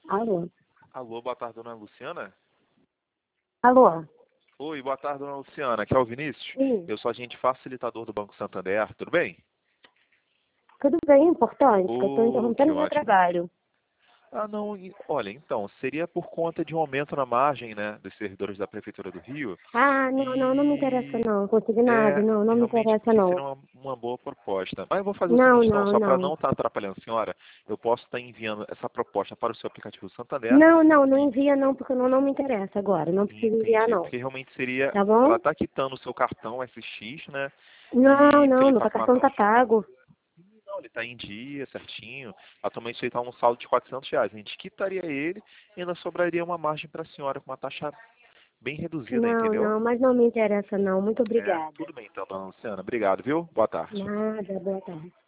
Alô? Alô, boa tarde, dona Luciana. Alô? Oi, boa tarde, dona Luciana. Aqui é o Vinícius. Sim. Eu sou agente facilitador do Banco Santander. Tudo bem? Tudo bem, importante, que eu estou Que interrompendo meu ótimo. trabalho. Ah, não, olha, então, seria por conta de um aumento na margem, né, dos servidores da Prefeitura do Rio. Ah, não me interessa E não, consignado, não me realmente interessa porque não. seria uma boa proposta. Mas eu vou fazer o Não, seguinte, então, não, só para não. não estar atrapalhando a senhora, eu posso estar enviando essa proposta para o seu aplicativo Santander. Não E envia não, porque não me interessa agora, não precisa enviar entendi, não. porque realmente seria Tá para bom? estar quitando o seu cartão SX, né? Não, E porque não, ele meu está com uma cartão tá taxa. pago. Não, ele está em dia, certinho. Atualmente ele está um saldo de R$ 400. A gente quitaria ele e ainda sobraria uma margem para a senhora com uma taxa bem reduzida, entendeu? Mas não me interessa não, muito É, obrigada. tudo bem então, dona Luciana. Obrigado, viu? Boa tarde. Nada, boa tarde.